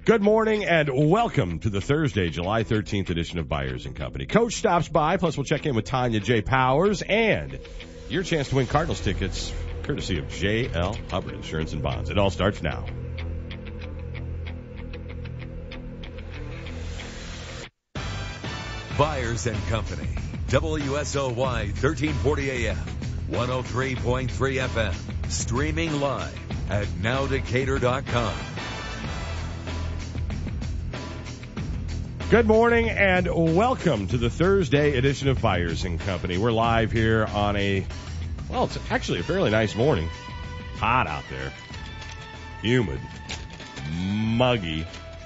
Good morning and welcome to the Thursday, July 13th edition of Byers & Company. Coach stops by, plus we'll check in with Tanya J. Powers and your chance to win Cardinals tickets, courtesy of J.L. Hubbard Insurance and Bonds. It all starts now. Byers & Company, WSOY 1340 AM, 103.3 FM, streaming live at nowdecatur.com. Good morning and welcome to the Thursday edition of Byers & Company. We're live here on it's actually a fairly nice morning. Hot out there. Humid. Muggy.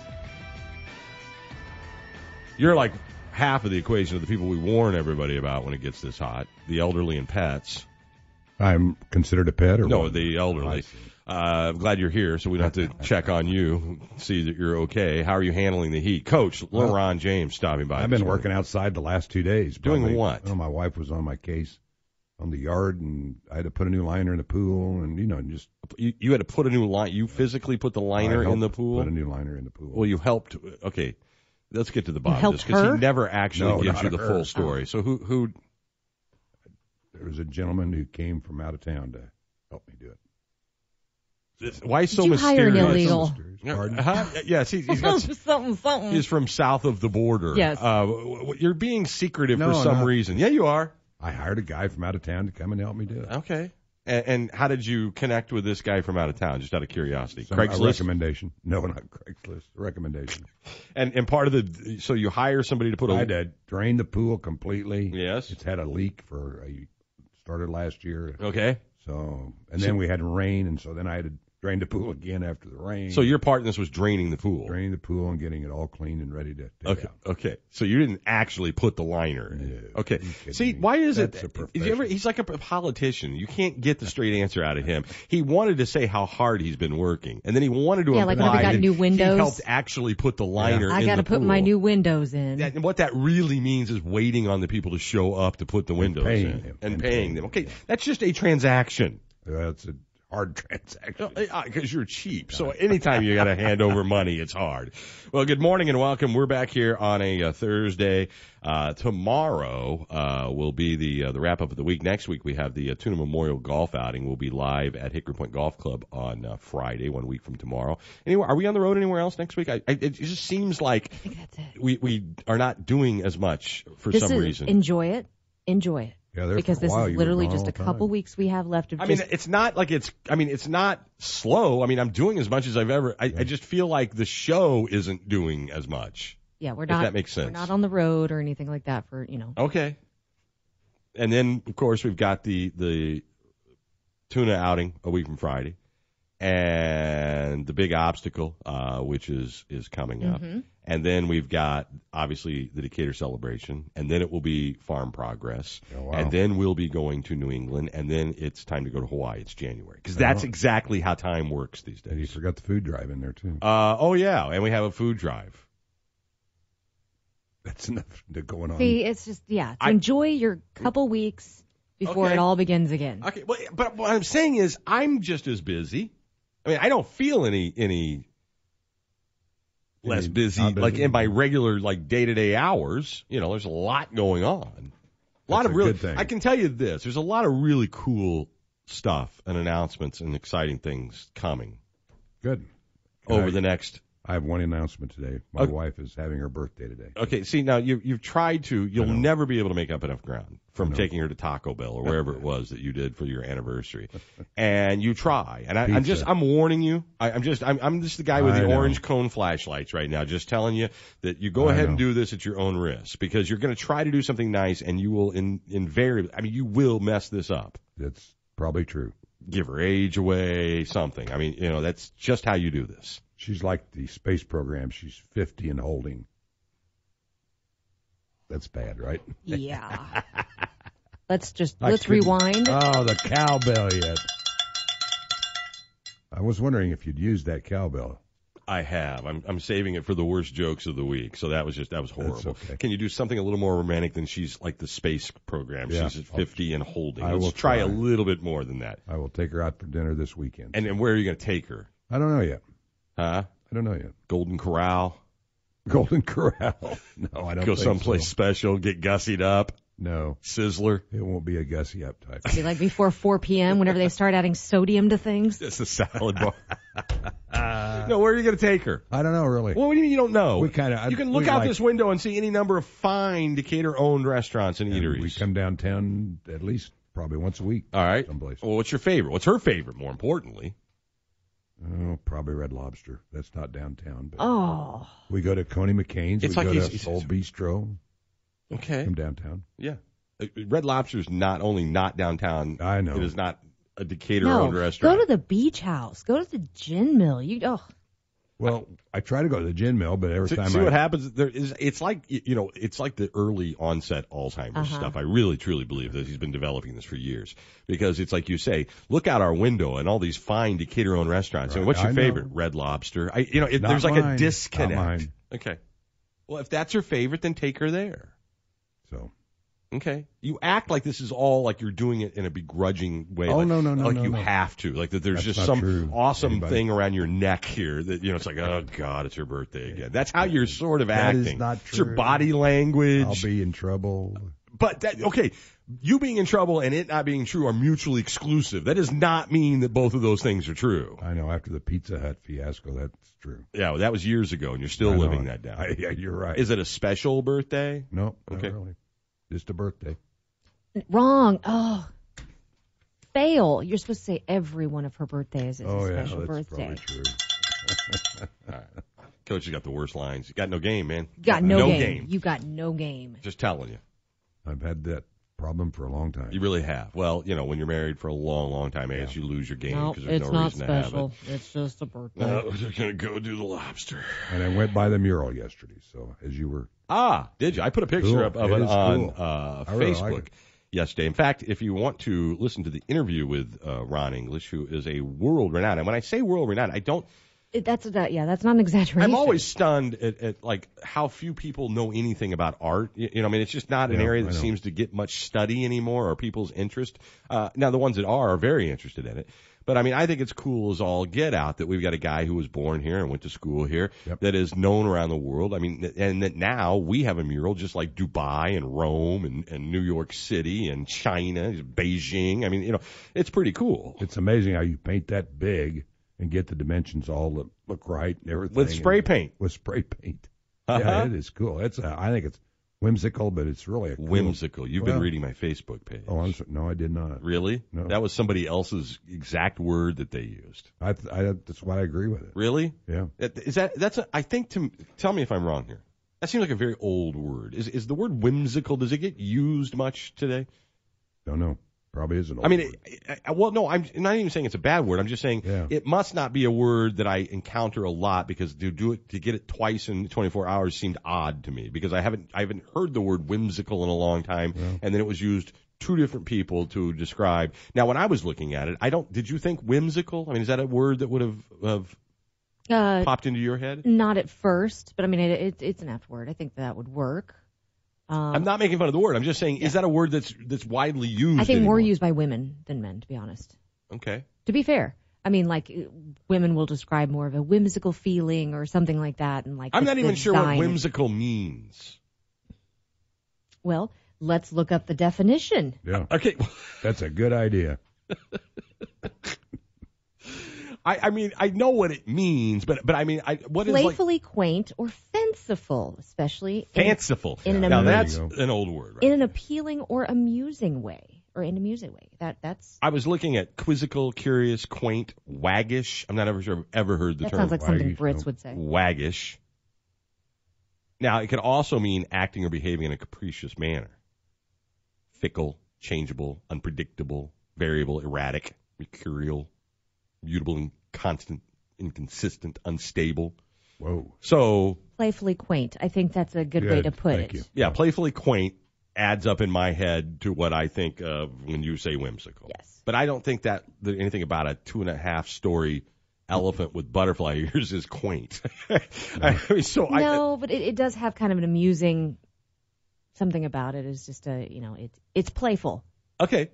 You're like half of the equation of the people we warn everybody about when it gets this hot. The elderly and pets. I'm considered a pet, or no? what? The elderly. I'm glad you're here, so we don't have to check on you, see that you're okay. How are you handling the heat? Coach LeBron James stopping by. I've been working outside the last 2 days. Doing what? Well, my wife was on my case on the yard, and I had to put a new liner in the pool, and just you had to put a new line. You physically put the liner in the pool. Put a new liner in the pool. Well, you helped. Okay, let's get to the bottom of this because he never actually gives you the full story. Oh. So who? There was a gentleman who came from out of town to help me do it. Why so Did you mysterious? hire an illegal? Pardon? Yes, he's got something. He's from south of the border. Yes. You're being secretive No, for I'm some not. reason. Yeah, you are. I hired a guy from out of town to come and help me do it. Okay. And how did you connect with this guy from out of town? Just out of curiosity. A Craigslist? recommendation. No, not Craigslist. A recommendation. And part of so you hire somebody to put I had drained the pool completely. Yes. It's had a leak started last year. Okay. So, then we had rain, and so then I had to drain the pool again after the rain. So your part in this was draining the pool. Draining the pool and getting it all clean and ready to take out. Okay. So you didn't actually put the liner in. No, Okay. you See, kidding me? why is That's it? a profession. He's like a politician. You can't get the straight answer out of him. He wanted to say how hard he's been working, and then he wanted to Yeah, like when we imply got that new he windows. helped actually put the liner in I got to the put pool. my new windows in. And what that really means is waiting on the people to show up to put the windows paying in. them. And And paying paying them. them. Okay, that's just a transaction. That's a hard transaction. Because you're cheap. So anytime you got to hand over money, it's hard. Well, good morning and welcome. We're back here on a Thursday. Tomorrow will be the wrap-up of the week. Next week, we have the Tuna Memorial Golf Outing. We'll be live at Hickory Point Golf Club on Friday, 1 week from tomorrow. Anyway, are we on the road anywhere else next week? It just seems like I think that's it. we are not doing as much for This some is reason. Enjoy it. Enjoy it. Yeah, there Because for a this while, is you were literally gone just all a the couple time. weeks we have left of I mean, it's not like it's not slow. I mean, I'm doing as much as I've ever. I just feel like the show isn't doing as much. yeah, we're if not. that makes sense. We're not on the road or anything like that for Okay. And then, of course, we've got the tuna outing a week from Friday, and the big obstacle, which is coming up. Mm-hmm. And then we've got, obviously, the Decatur celebration, and then it will be Farm Progress, Oh, wow. and then we'll be going to New England, and then it's time to go to Hawaii. It's January, because that's exactly how time works these And you days. forgot the food drive in there, too. Oh, yeah, and we have a food drive. That's enough to going on. See, it's just enjoy your couple weeks before Okay. it all begins again. Okay, but what I'm saying is I'm just as busy. I mean, I don't feel any less busy, not busy? like in my regular day-to-day hours. There's a lot going on. A lot That's of a really, good thing. I can tell you this, there's a lot of really cool stuff and announcements and exciting things coming Good. over the next. I have one announcement today. My Okay. wife is having her birthday today. Okay, see, now you've tried to, you'll know. never be able to make up enough ground from know. taking her to Taco Bell or wherever it was that you did for your anniversary. And you try. And I'm Pizza. warning you. I'm just the guy with I the know. orange cone flashlights right now, just telling you that you go I ahead and know. do this at your own risk, because you're going to try to do something nice and you will invariably, you will mess this up. That's probably true. Give her age away, something. That's just how you do this. She's like the space program. She's 50 and holding. That's bad, right? Yeah. Let's couldn't- rewind. Oh, the cowbell yet. I was wondering if you'd use that cowbell. I have. I'm saving it for the worst jokes of the week. So that was horrible. That's okay. Can you do something a little more romantic than she's like the space program? Yeah, She's at 50 and holding. I Let's will try a try. little bit more than that. I will take her out for dinner this weekend. And where are you going to take her? I don't know yet. Huh? I don't know yet. Golden Corral. Golden Corral. No, I don't Go think someplace so. special, get gussied up. No, Sizzler. it won't be a gussy up type. Be like before 4 p.m. whenever they start adding sodium to things. It's a salad bar. No, where are you going to take her? I don't know, really. Well, what do you mean you don't know? We kinda- You can we look out like- this window and see any number of fine Decatur-owned restaurants and And eateries. we come downtown at least probably once a week. All right. Someplace. Well, what's your favorite? What's her favorite, more importantly? Oh, probably Red Lobster. That's not downtown. But Oh, we go to Coney McCain's. It's we like go he's- to Soul Bistro Okay. from downtown. Yeah. Red Lobster's not only not downtown. I know. It is not a no. Decatur-owned Go restaurant. to the beach house. Go to the gin mill. Well, I try to go to the gin mill, but every time See what happens. It's like it's like the early onset Alzheimer's stuff. I really truly believe that he's been developing this for years because it's like you say, look out our window and all these fine Decatur-owned restaurants. And what's your I know. favorite? Red Lobster. Not There's like a mine. disconnect. Not mine. Okay. Well, if that's her favorite, then take her there. So. Okay. You act like this is all like you're doing it in a begrudging way. Oh, like, no, Like you no. have to. Like that there's That's just not some true. awesome Anybody- thing around your neck here that, it's like, oh, God, it's her birthday again. That's how you're sort of That acting. is not It's your true. body language. I'll be in trouble. But okay, you being in trouble and it not being true are mutually exclusive. That does not mean that both of those things are true. I know. After the Pizza Hut fiasco, that's true. Yeah, well, that was years ago, and you're still I know. living that down. Yeah, you're right. Is it a special birthday? No, Okay. not really. Just a birthday. Wrong. Oh, fail. You're supposed to say every one of her birthdays is Oh, a yeah, special that's birthday. probably true. Coach has got the worst lines. You got no game, man. Got no game. You got no game. Just telling you. I've had that problem for a long time. You really have. Well, when you're married for a long, long time, I guess you lose your game No, because there's it's no not reason to have special. It's just a birthday. it. They're going to go do the lobster. And I went by the mural yesterday, so as you were. Did you? I put a picture Cool. up of It it is on cool. I really like Facebook it. yesterday. In fact, if you want to listen to the interview with Ron English, who is a world-renowned, and when I say world-renowned, I don't. That's not an exaggeration. I'm always stunned at like how few people know anything about art. It's just not an Yeah, area I that know. seems to get much study anymore or people's interest. Now the ones that are very interested in it. But I think it's cool as all get out that we've got a guy who was born here and went to school here Yep. that is known around the world. And that now we have a mural just like Dubai and Rome and New York City and China, Beijing. It's pretty cool. It's amazing how you paint that big and get the dimensions all look right and everything. With spray paint. With spray paint. Uh-huh. Yeah, it is cool. I think it's whimsical, but it's really a cool. Whimsical. You've been Well- reading my Facebook page. Oh, no, I did not. Really? No. That was somebody else's exact word that they used. That's why I agree with it. Really? Yeah. Tell me if I'm wrong here. That seems like a very old word. Is the word whimsical, does it get used much today? Don't know. Probably is an old word. No, I'm not even saying it's a bad word. I'm just saying Yeah. it must not be a word that I encounter a lot because to get it twice in 24 hours seemed odd to me because I haven't heard the word whimsical in a long time, and then it was used two different people to describe. Now, when I was looking at it, did you think whimsical? Is that a word that would have popped into your head? Not at first, but it's an apt word. I think that would work. I'm not making fun of the word. I'm just saying, is that a word that's widely used? I think more anymore? used by women than men, to be honest. Okay. To be fair, women will describe more of a whimsical feeling or something like that, and I'm not even sure what design. whimsical means. Well, let's look up the definition. Yeah. Okay. That's a good idea. I know what it means, but what is Playfully quaint or fanciful, especially fanciful? in an Now amusing- that's There you go. an old word. Right? in an appealing or amusing way. That's I was looking at quizzical, curious, quaint, waggish. I'm not ever sure I've ever heard the that term sounds like something waggish, Brits no. would say. waggish. Now, it could also mean acting or behaving in a capricious manner. Fickle, changeable, unpredictable, variable, erratic, mercurial, mutable, inconstant, inconsistent, unstable. Whoa. So, Playfully quaint. I think that's a good way to put Thank it. you. yeah, playfully quaint adds up in my head to what I think of when you say whimsical. Yes. But I don't think that anything about a 2.5-story elephant with butterfly ears is quaint. No, but it does have kind of an amusing something about it. It's just it's playful. Okay.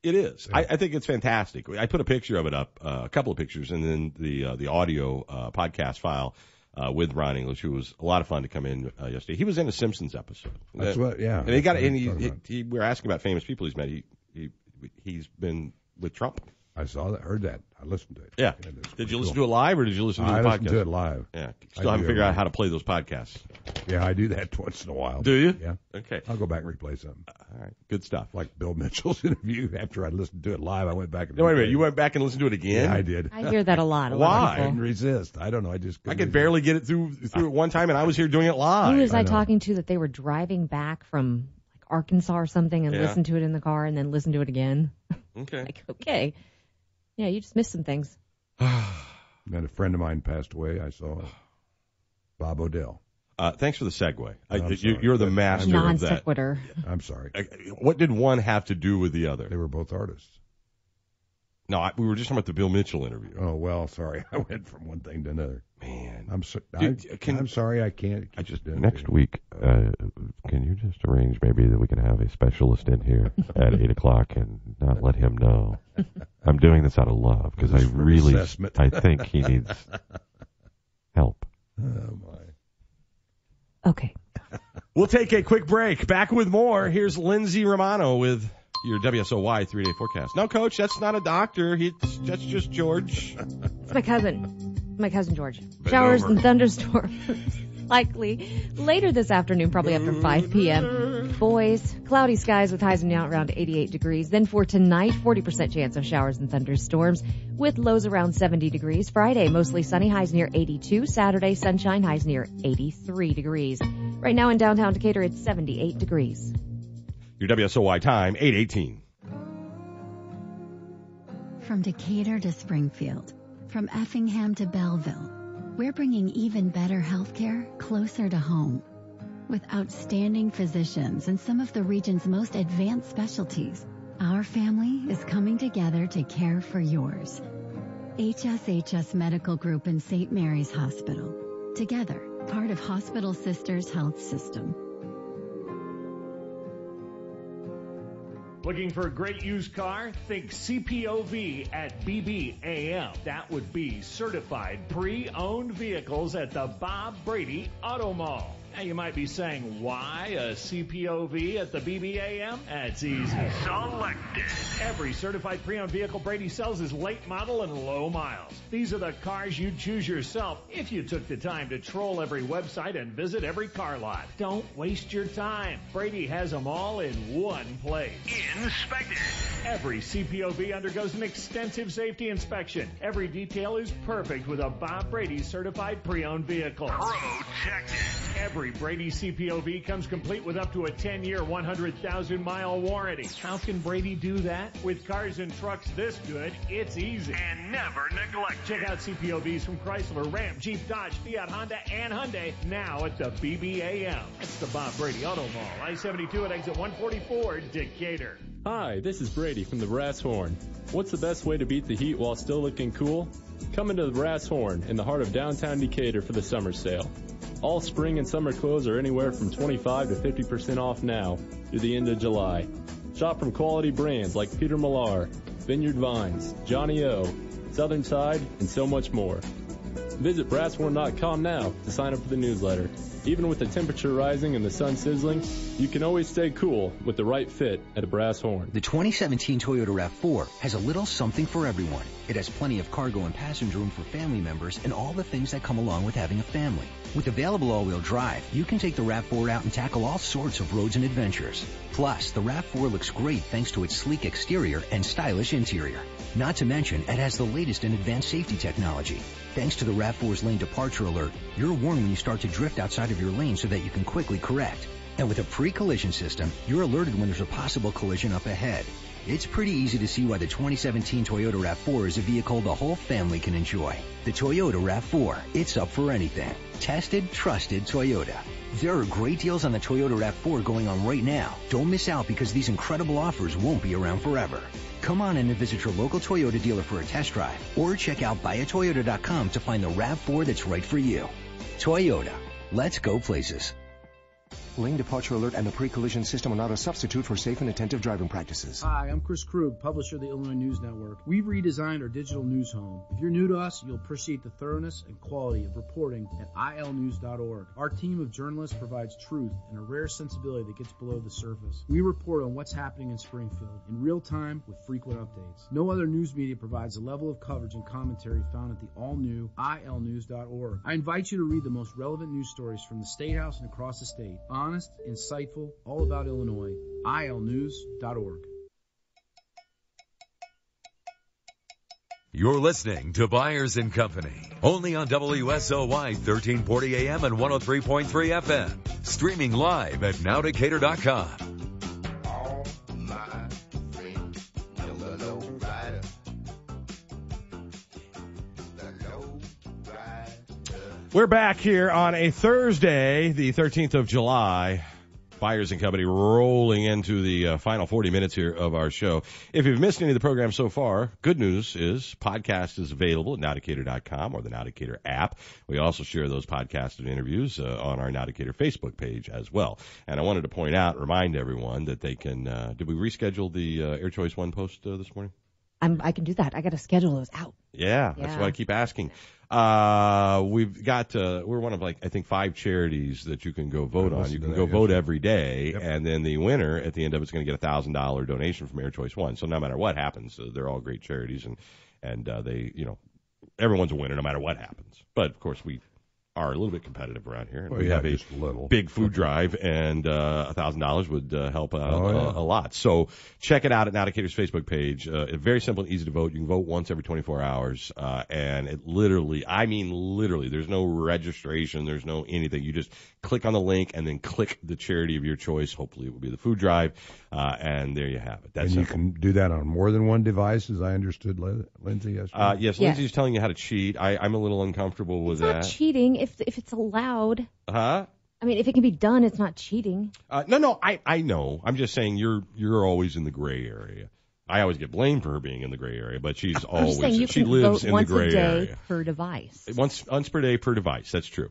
It is. Yeah. I think it's fantastic. I put a picture of it up, a couple of pictures, and then the audio podcast file with Ron English, who was a lot of fun to come in yesterday. He was in a Simpsons episode. That's what, yeah. And we were asking about famous people he's met. He's been with Trump. I saw that, heard that. I listened to it. Yeah. Did you listen to it live or did you listen to the podcast? I listened to it live. Yeah. Still haven't figured out how to play those podcasts. Yeah, I do that once in a while. Do you? Yeah. Okay. I'll go back and replay something. All right. Good stuff. Like Bill Mitchell's interview. After I listened to it live, I went back and wait a minute. You went back and listened to it again? Yeah, I did. I hear that a lot. Why? I couldn't resist. I don't know. I could barely get it through it one time, and I was here doing it live. Who was I talking to that they were driving back from like Arkansas or something and listened to it in the car and then listened to it again? Okay. Like, okay. Yeah, you just missed some things. And a friend of mine passed away. I saw Bob Odell. Thanks for the segue. You're the master non of that. sequitur. I'm sorry. What did one have to do with the other? They were both artists. No, we were just talking about the Bill Mitchell interview. Oh, well, sorry. I went from one thing to another. Man. I'm sorry, I can't. Next week, can you just arrange maybe that we can have a specialist in here at 8 o'clock and not let him know? I'm doing this out of love because I think he needs help. Oh, my. Okay. We'll take a quick break. Back with more. Here's Lindsay Romano with your WSOY 3-day forecast. No, Coach, that's not a doctor. That's just George. It's my cousin George. Showers and thunderstorms likely later this afternoon, probably after 5 p.m. Boys, cloudy skies with highs now around 88 degrees. Then for tonight, 40% chance of showers and thunderstorms with lows around 70 degrees. Friday, mostly sunny, highs near 82. Saturday, sunshine, highs near 83 degrees. Right now in downtown Decatur, it's 78 degrees. Your WSOY time, 8:18. From Decatur to Springfield, from Effingham to Belleville, we're bringing even better healthcare closer to home. With outstanding physicians and some of the region's most advanced specialties, our family is coming together to care for yours. HSHS Medical Group and St. Mary's Hospital. Together, part of Hospital Sisters Health System. Looking for a great used car? Think CPOV at BBAM. That would be certified pre-owned vehicles at the Bob Brady Auto Mall. Now you might be saying, why a CPOV at the BBAM? That's easy. Selected. Every certified pre-owned vehicle Brady sells is late model and low miles. These are the cars you'd choose yourself if you took the time to troll every website and visit every car lot. Don't waste your time. Brady has them all in one place. Inspected. Every CPOV undergoes an extensive safety inspection. Every detail is perfect with a Bob Brady certified pre-owned vehicle. Protected. Every Brady CPOV comes complete with up to a 10-year, 100,000-mile warranty. How can Brady do that? With cars and trucks this good, it's easy. And never neglect. Check out CPOVs from Chrysler, Ram, Jeep, Dodge, Fiat, Honda, and Hyundai now at the BBAM. That's the Bob Brady Auto Mall, I-72 at exit 144, Decatur. Hi, this is Brady from the Brass Horn. What's the best way to beat the heat while still looking cool? Come into the Brass Horn in the heart of downtown Decatur for the summer sale. All spring and summer clothes are anywhere from 25 to 50% off now through the end of July. Shop from quality brands like Peter Millar, Vineyard Vines, Johnny O, Southern Tide, and so much more. Visit BrassHorn.com now to sign up for the newsletter. Even with the temperature rising and the sun sizzling, you can always stay cool with the right fit at a Brass Horn. The 2017 Toyota RAV4 has a little something for everyone. It has plenty of cargo and passenger room for family members and all the things that come along with having a family. With available all-wheel drive, you can take the RAV4 out and tackle all sorts of roads and adventures. Plus, the RAV4 looks great thanks to its sleek exterior and stylish interior. Not to mention, it has the latest in advanced safety technology. Thanks to the RAV4's lane departure alert, you're warned when you start to drift outside of your lane so that you can quickly correct. And with a pre-collision system, you're alerted when there's a possible collision up ahead. It's pretty easy to see why the 2017 Toyota RAV4 is a vehicle the whole family can enjoy. The Toyota RAV4, it's up for anything. Tested, trusted Toyota. There are great deals on the Toyota RAV4 going on right now. Don't miss out because these incredible offers won't be around forever. Come on in and visit your local Toyota dealer for a test drive or check out buyatoyota.com to find the RAV4 that's right for you. Toyota. Let's go places. Lane departure alert and the pre-collision system are not a substitute for safe and attentive driving practices. Hi, I'm Chris Krug, publisher of the Illinois News Network. We've redesigned our digital news home. If you're new to us, you'll appreciate the thoroughness and quality of reporting at ilnews.org. Our team of journalists provides truth and a rare sensibility that gets below the surface. We report on what's happening in Springfield in real time with frequent updates. No other news media provides the level of coverage and commentary found at the all-new ilnews.org. I invite you to read the most relevant news stories from the State House and across the state. Honest, insightful, all about Illinois. ilnews.org. You're listening to Byers & Company, only on WSOY 1340 AM and 103.3 FM. Streaming live at nowdecatur.com. We're back here on a Thursday, the 13th of July. Byers & Company rolling into the final 40 minutes here of our show. If you've missed any of the program so far, good news is podcast is available at nowdecatur.com or the Now Decatur app. We also share those podcasted interviews on our Now Decatur Facebook page as well. And I wanted to point out, remind everyone that they can, did we reschedule the Air Choice One post this morning? I can do that. I got to schedule those out. Yeah, that's what I keep asking. We've got, we're one of I think 5 charities that you can go vote on. You can go vote every day, and then the winner at the end of it's going to get a $1,000 donation from Air Choice One. So no matter what happens, they're all great charities, and they, everyone's a winner no matter what happens. But of course we are a little bit competitive around here. And we have a big food drive, and $1,000 would help out a lot. So check it out at Now Decatur's Facebook page. It's very simple and easy to vote. You can vote once every 24 hours, and it literally, there's no registration, there's no anything. You just click on the link and then click the charity of your choice. Hopefully it will be the food drive, and there you have it. That's and simple. You can do that on more than one device, as I understood Lindsay yesterday. Yes, Lindsay's telling you how to cheat. I'm a little uncomfortable with that. It's not cheating if it's allowed. Huh? I mean, if it can be done, it's not cheating. No, I know. I'm just saying you're always in the gray area. I always get blamed for her being in the gray area, but she's always, she lives in the gray area. Once a day per device. Once per day per device. That's true.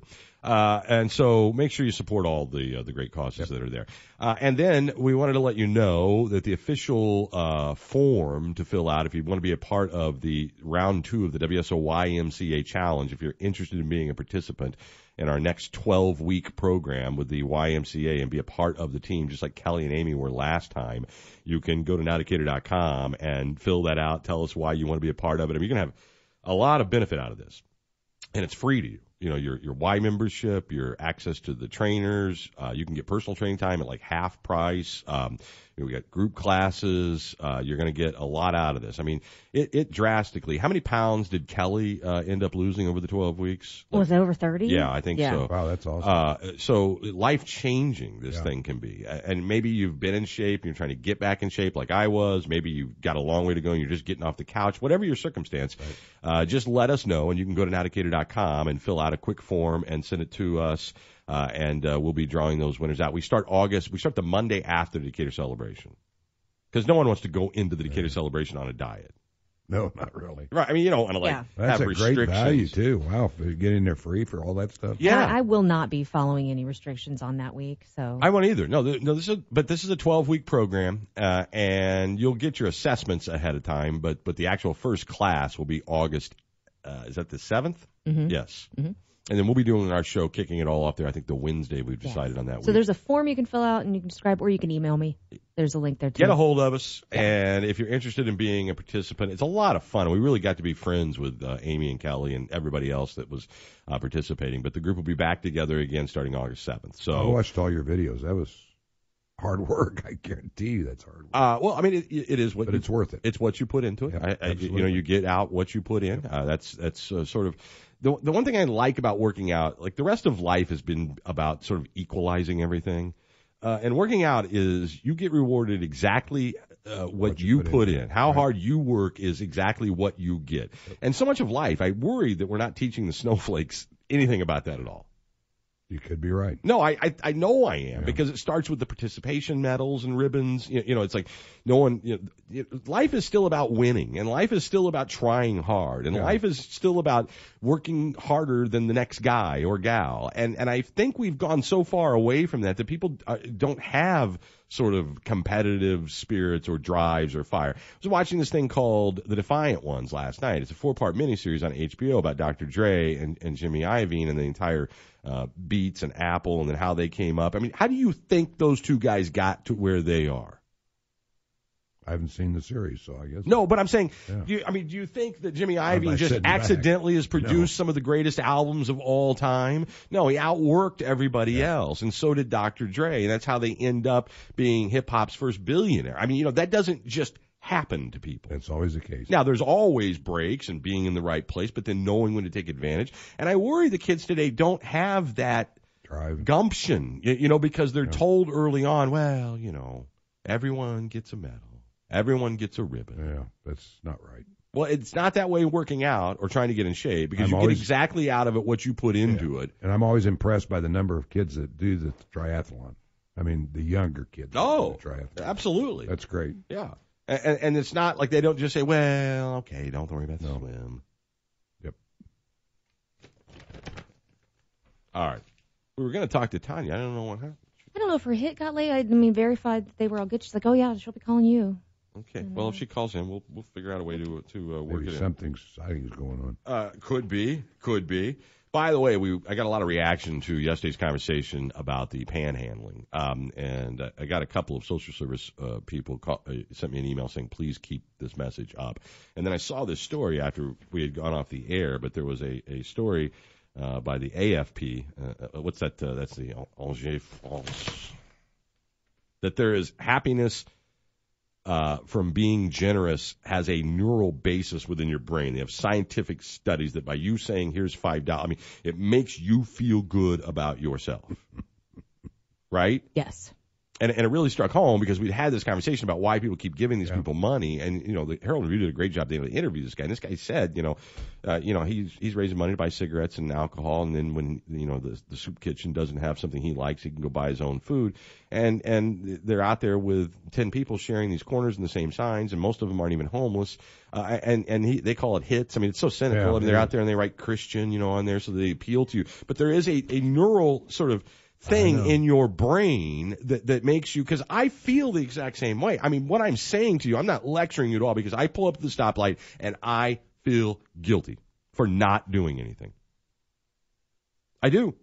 And so make sure you support all the great causes that are there. And then we wanted to let you know that the official form to fill out if you want to be a part of the round 2 of the WSOYMCA challenge, if you're interested in being a participant in our next 12-week program with the YMCA and be a part of the team, just like Kelly and Amy were last time, you can go to nowdecatur.com and fill that out. Tell us why you want to be a part of it. I mean, you're going to have a lot of benefit out of this, and it's free to you. Your Y membership, your access to the trainers, you can get personal training time at half price. We got group classes. You're going to get a lot out of this. I mean, it drastically. How many pounds did Kelly end up losing over the 12 weeks? Was it over 30? Yeah, I think so. Wow, that's awesome. So life-changing this thing can be. And maybe you've been in shape and you're trying to get back in shape like I was. Maybe you've got a long way to go and you're just getting off the couch. Whatever your circumstance, just let us know, and you can go to nowdecatur.com and fill out a quick form and send it to us. And we'll be drawing those winners out. We start the Monday after the Decatur celebration. Because no one wants to go into the Decatur celebration on a diet. No, not really. Right. I mean, you don't want to have restrictions. That's a great value, too. Wow. Getting there free for all that stuff. Yeah. I will not be following any restrictions on that week. So I won't either. No, this is a 12-week program, and you'll get your assessments ahead of time, but the actual first class will be August, is that the 7th? Mm-hmm. Yes. Mm-hmm. And then we'll be doing our show, kicking it all off there. I think the Wednesday we've decided on that week. So there's a form you can fill out and you can describe, or you can email me. There's a link there, too. Get a hold of us, and if you're interested in being a participant, it's a lot of fun. We really got to be friends with Amy and Kelly and everybody else that was participating. But the group will be back together again starting August 7th. So I watched all your videos. That was hard work. I guarantee you that's hard work. Well, I mean, it is what. But it's worth it. It's what you put into it. Yeah, you get out what you put in. That's sort of. The one thing I like about working out, like the rest of life has been about sort of equalizing everything. And working out is you get rewarded exactly what you put in. How hard you work is exactly what you get. And so much of life, I worry that we're not teaching the snowflakes anything about that at all. You could be right. No, I know I am, because it starts with the participation medals and ribbons. It's like no one. Life is still about winning, and life is still about trying hard, and life is still about working harder than the next guy or gal. And I think we've gone so far away from that people don't have sort of competitive spirits or drives or fire. I was watching this thing called The Defiant Ones last night. It's a 4-part miniseries on HBO about Dr. Dre and Jimmy Iovine and the entire Beats and Apple, and then how they came up. I mean, how do you think those two guys got to where they are? I haven't seen the series, so I guess. No, but I'm saying, do you think that Jimmy Iovine just accidentally has produced some of the greatest albums of all time? No, he outworked everybody else, and so did Dr. Dre, and that's how they end up being hip-hop's first billionaire. I mean, that doesn't just happen to people. That's always the case. Now, there's always breaks and being in the right place, but then knowing when to take advantage. And I worry the kids today don't have that drive, gumption, because they're told early on, well, everyone gets a medal. Everyone gets a ribbon. Yeah, that's not right. Well, it's not that way working out or trying to get in shape, because you get exactly out of it what you put into it. And I'm always impressed by the number of kids that do the triathlon. I mean, the younger kids. Oh, do the triathlon. Absolutely. That's great. Yeah. And it's not like they don't just say, well, okay, don't worry about the swim. Yep. All right. We were going to talk to Tanya. I don't know what happened. I don't know if her hit got late. I verified that they were all good. She's like, oh, yeah, she'll be calling you. Okay. Well, if she calls in, we'll figure out a way to work Maybe it in. Something exciting is going on. Could be. By the way, I got a lot of reaction to yesterday's conversation about the panhandling, and I got a couple of social service people sent me an email saying, please keep this message up. And then I saw this story after we had gone off the air, but there was a story by the AFP. What's that? That's the Angers France. That there is happiness from being generous has a neural basis within your brain. They have scientific studies that by you saying, here's $5, it makes you feel good about yourself. Right? Yes. And it really struck home because we'd had this conversation about why people keep giving these people money. And, the Herald Review did a great job being able to interview this guy. And this guy said, he's raising money to buy cigarettes and alcohol. And then when, the soup kitchen doesn't have something he likes, he can go buy his own food. And they're out there with 10 people sharing these corners and the same signs. And most of them aren't even homeless. They call it hits. It's so cynical. They're out there and they write Christian, on there. So they appeal to you. But there is a neural sort of thing in your brain that makes you, because I feel the exact same way. What I'm saying to you, I'm not lecturing you at all, because I pull up to the stoplight and I feel guilty for not doing anything. I do.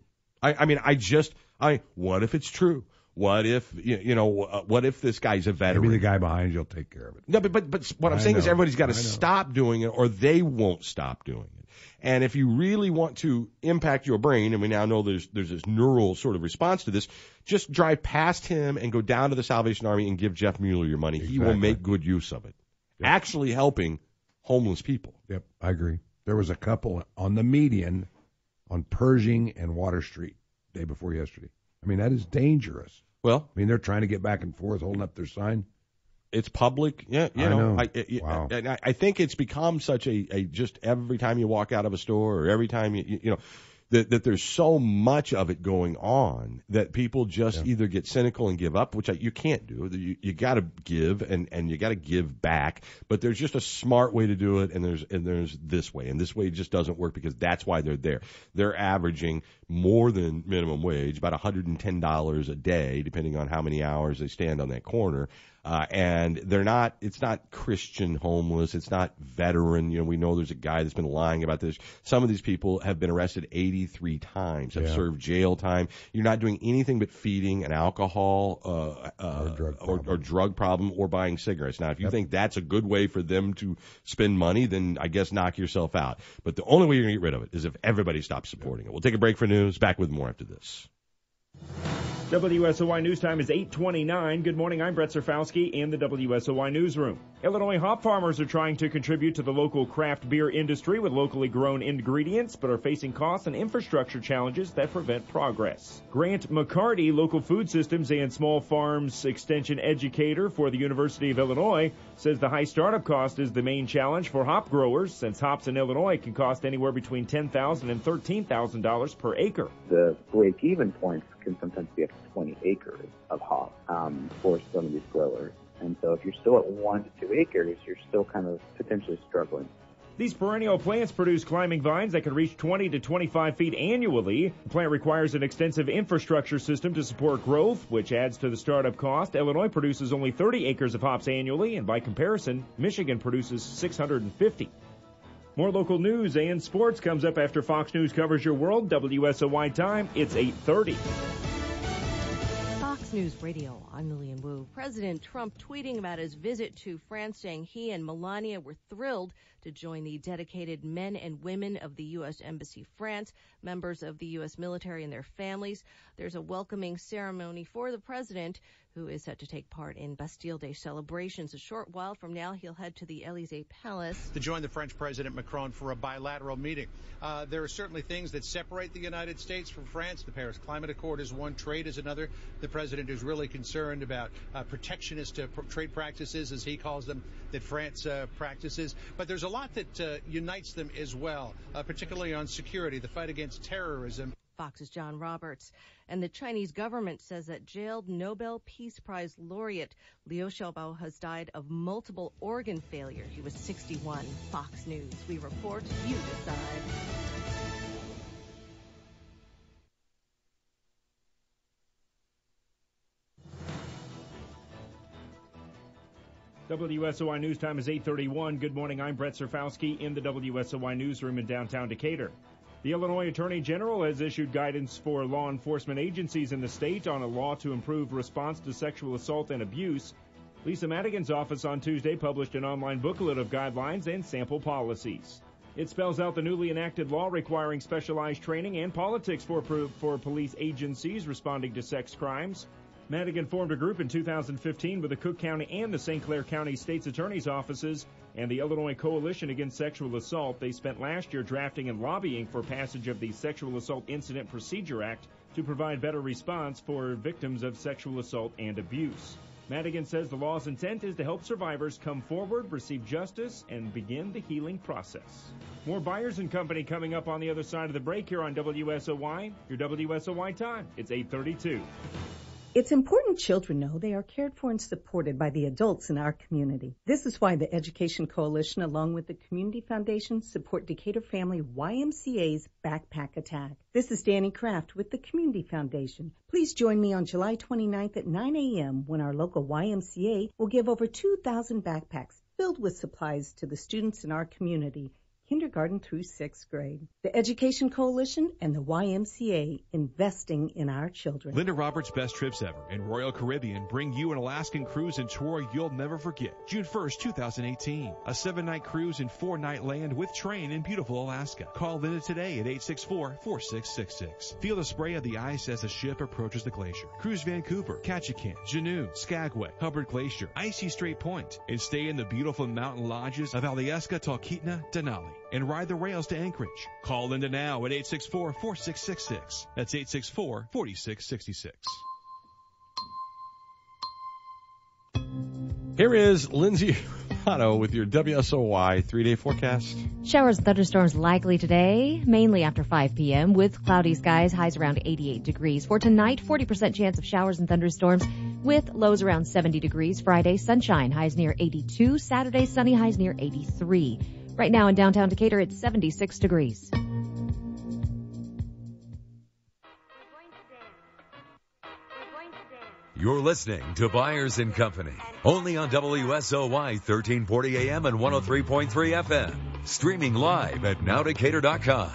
What if it's true? What if, what if this guy's a veteran? Maybe the guy behind you'll take care of it. No, but what I'm saying is everybody's got to stop doing it, or they won't stop doing it. And if you really want to impact your brain, and we now know there's this neural sort of response to this, just drive past him and go down to the Salvation Army and give Jeff Mueller your money. Exactly. He will make good use of it. Yep. Actually helping homeless people. Yep, I agree. There was a couple on the median on Pershing and Water Street day before yesterday. That is dangerous. Well, they're trying to get back and forth, holding up their sign. It's public, Wow. And I think it's become such a just every time you walk out of a store or every time that there's so much of it going on that people just either get cynical and give up, which you can't do. You got to give and you got to give back, but there's just a smart way to do it, and there's this way, and this way just doesn't work because that's why they're there. They're averaging more than minimum wage, about $110 a day, depending on how many hours they stand on that corner. And it's not Christian homeless. It's not veteran. We know there's a guy that's been lying about this. Some of these people have been arrested 83 times, have served jail time. You're not doing anything but feeding an alcohol, or drug problem or buying cigarettes. Now, if you think that's a good way for them to spend money, then I guess knock yourself out. But the only way you're going to get rid of it is if everybody stops supporting it. We'll take a break for news. Back with more after this. WSOY News Time is 8:29. Good morning, I'm Brett Serfowski in the WSOY Newsroom. Illinois hop farmers are trying to contribute to the local craft beer industry with locally grown ingredients, but are facing cost and infrastructure challenges that prevent progress. Grant McCarty, local food systems and small farms extension educator for the University of Illinois, says the high startup cost is the main challenge for hop growers, since hops in Illinois can cost anywhere between $10,000 and $13,000 per acre. The break-even points can sometimes be up to 20 acres of hop for some of these growers. And so if you're still at 1 to 2 acres, you're still kind of potentially struggling. These perennial plants produce climbing vines that can reach 20 to 25 feet annually. The plant requires an extensive infrastructure system to support growth, which adds to the startup cost. Illinois produces only 30 acres of hops annually, and by comparison, Michigan produces 650. More local news and sports comes up after Fox News covers your world. WSOY time, it's 8:30. Fox News Radio, I'm Lillian Wu. President Trump tweeting about his visit to France, saying he and Melania were thrilled to join the dedicated men and women of the U.S. Embassy France, members of the U.S. military and their families. There's a welcoming ceremony for the president, who is set to take part in Bastille Day celebrations. A short while from now, he'll head to the Élysée Palace to join the French President Macron for a bilateral meeting. There are certainly things that separate the United States from France. The Paris Climate Accord is one, trade is another. The president is really concerned about protectionist trade practices, as he calls them, that France practices. But there's a lot that unites them as well, particularly on security, the fight against terrorism. Fox's John Roberts. And the Chinese government says that jailed Nobel Peace Prize laureate Liu Xiaobo has died of multiple organ failure. He was 61. Fox News. We report, you decide. WSOY News Time is 8:31. Good morning, I'm Brett Serfowski in the WSOY Newsroom in downtown Decatur. The Illinois Attorney General has issued guidance for law enforcement agencies in the state on a law to improve response to sexual assault and abuse. Lisa Madigan's office on Tuesday published an online booklet of guidelines and sample policies. It spells out the newly enacted law requiring specialized training and politics for police agencies responding to sex crimes. Madigan formed a group in 2015 with the Cook County and the St. Clair County State's Attorney's offices and the Illinois Coalition Against Sexual Assault. They spent last year drafting and lobbying for passage of the Sexual Assault Incident Procedure Act to provide better response for victims of sexual assault and abuse. Madigan says the law's intent is to help survivors come forward, receive justice, and begin the healing process. More Byers & Company coming up on the other side of the break here on WSOY. Your WSOY time, it's 8:32. It's important children know they are cared for and supported by the adults in our community. This is why the Education Coalition, along with the Community Foundation, support Decatur Family YMCA's Backpack Attack. This is Danny Kraft with the Community Foundation. Please join me on July 29th at 9 a.m. when our local YMCA will give over 2,000 backpacks filled with supplies to the students in our community, kindergarten through 6th grade. The Education Coalition and the YMCA, investing in our children. Linda Roberts' Best Trips Ever and Royal Caribbean bring you an Alaskan cruise and tour you'll never forget. June 1st, 2018. A 7-night cruise and 4-night land with train in beautiful Alaska. Call Linda today at 864-4666. Feel the spray of the ice as the ship approaches the glacier. Cruise Vancouver, Ketchikan, Juneau, Skagway, Hubbard Glacier, Icy Strait Point, and stay in the beautiful mountain lodges of Alyeska, Talkeetna, Denali, and ride the rails to Anchorage. Call Linda now at 864-4666. That's 864-4666. Here is Lindsay Otto with your WSOY 3-day forecast. Showers and thunderstorms likely today, mainly after 5 p.m. with cloudy skies, highs around 88 degrees. For tonight, 40% chance of showers and thunderstorms with lows around 70 degrees. Friday, sunshine, highs near 82. Saturday, sunny, highs near 83. Right now in downtown Decatur, it's 76 degrees. You're listening to Byers & Company, only on WSOY 1340 AM and 103.3 FM. Streaming live at nowdecatur.com.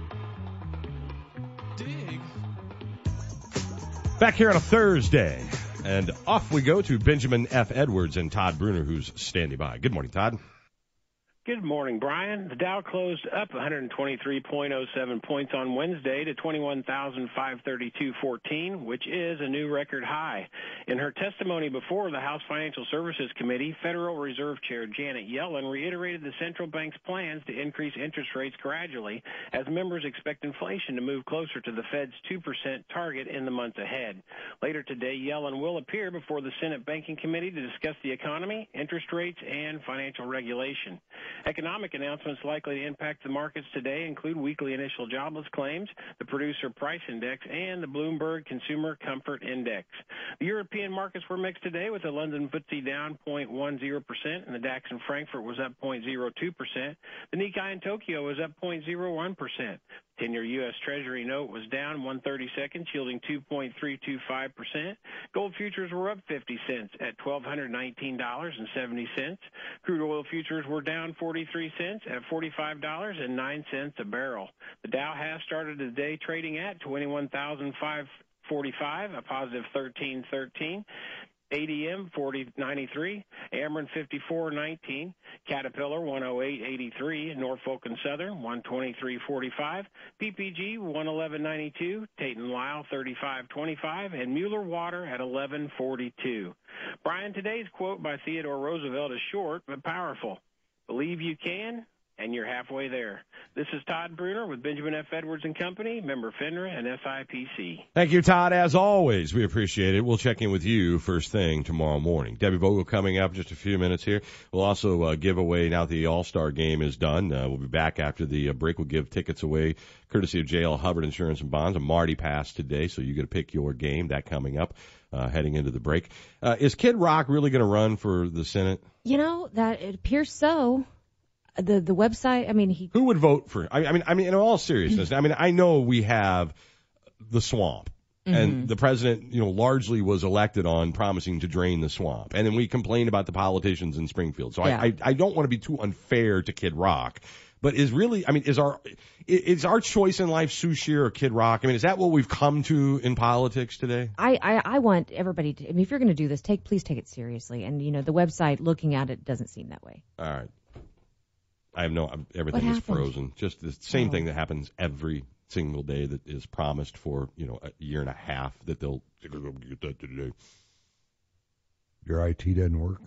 Back here on a Thursday, and off we go to Benjamin F. Edwards and Todd Bruner, who's standing by. Good morning, Todd. Good morning, Brian. The Dow closed up 123.07 points on Wednesday to 21,532.14, which is a new record high. In her testimony before the House Financial Services Committee, Federal Reserve Chair Janet Yellen reiterated the central bank's plans to increase interest rates gradually as members expect inflation to move closer to the Fed's 2% target in the months ahead. Later today, Yellen will appear before the Senate Banking Committee to discuss the economy, interest rates, and financial regulation. Economic announcements likely to impact the markets today include weekly initial jobless claims, the Producer Price Index, and the Bloomberg Consumer Comfort Index. The European markets were mixed today, with the London FTSE down 0.10% and the DAX in Frankfurt was up 0.02%. The Nikkei in Tokyo was up 0.01%. 10-year U.S. Treasury note was down 1/32, yielding 2.325%. Gold futures were up 50 cents at $1,219.70. Crude oil futures were down 43 cents at $45.09 a barrel. The Dow has started the day trading at 21,545, a positive 13.13. ADM 40.93, Ameren 54.19, Caterpillar 108.83, Norfolk and Southern 123.45, PPG 111.92, Tate & Lyle 35.25, and Mueller Water at 11.42. Brian, today's quote by Theodore Roosevelt is short but powerful. Believe you can, and you're halfway there. This is Todd Bruner with Benjamin F. Edwards & Company, member FINRA and SIPC. Thank you, Todd. As always, we appreciate it. We'll check in with you first thing tomorrow morning. Debbie Vogel coming up in just a few minutes here. We'll also give away, now that the All-Star game is done, we'll be back after the break. We'll give tickets away courtesy of JL Hubbard Insurance and Bonds. A Marty Pass today, so you get to pick your game. That coming up heading into the break. Is Kid Rock really going to run for the Senate? You know, that it appears so. The website, I mean, who would vote for? I mean, in all seriousness, I mean, I know we have the swamp, and the president, largely was elected on promising to drain the swamp, and then we complain about the politicians in Springfield. So I don't want to be too unfair to Kid Rock, but is our choice in life Sue Shear or Kid Rock? I mean, is that what we've come to in politics today? I want everybody to. I mean, if you're going to do this, please take it seriously. And the website, looking at it, doesn't seem that way. All right. I have everything is frozen. Just the same thing that happens every single day that is promised for, a year and a half that they'll get that today. Your IT doesn't work?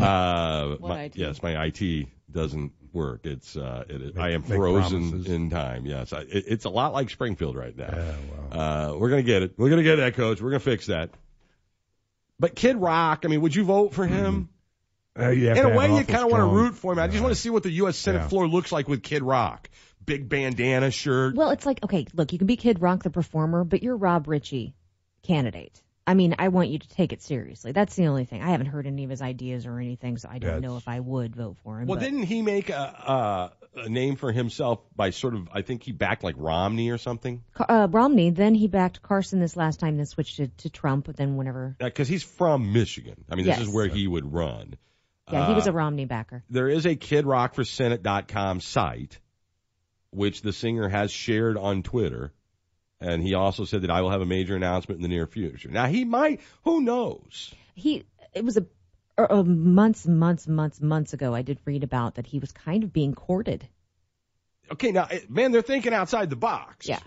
My IT doesn't work. I am frozen in time. Yes. It's a lot like Springfield right now. Yeah, wow. We're going to get it. We're going to get that, Coach. We're going to fix that. But Kid Rock, I mean, would you vote for him? In a way, you kind of want to root for him. I just want to see what the U.S. Senate floor looks like with Kid Rock. Big bandana shirt. Well, it's like, okay, look, you can be Kid Rock the performer, but you're Rob Ritchie candidate. I mean, I want you to take it seriously. That's the only thing. I haven't heard any of his ideas or anything, so I don't know if I would vote for him. Well, didn't he make a name for himself by sort of, I think he backed like Romney or something? Romney, then he backed Carson this last time, then switched to Trump, but then whenever. Because he's from Michigan. I mean, this is where he would run. Yeah, he was a Romney backer. There is a KidRockForSenate.com site, which the singer has shared on Twitter, and he also said that I will have a major announcement in the near future. Now, he might, who knows? It was months ago, I did read about that he was kind of being courted. Okay, now, man, they're thinking outside the box. Yeah.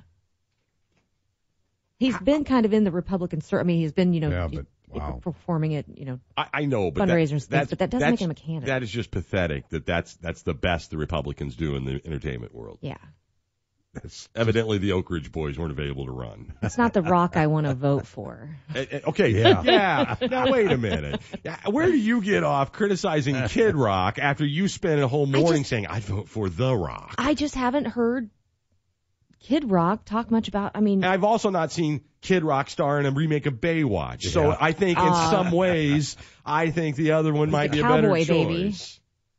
He's been kind of in the Republican circle. I mean, he's been, performing it, I know, but fundraisers, but that doesn't make him a candidate. That is just pathetic. That's the best the Republicans do in the entertainment world. Yeah. Evidently, the Oak Ridge Boys weren't available to run. It's not the Rock I want to vote for. Okay, yeah. Now, wait a minute. Where do you get off criticizing Kid Rock after you spend a whole morning saying, I'd vote for The Rock? I just haven't heard Kid Rock talk much about, And I've also not seen Kid Rock star in a remake of Baywatch. Yeah. So I think in some ways, I think the other one might be a better choice.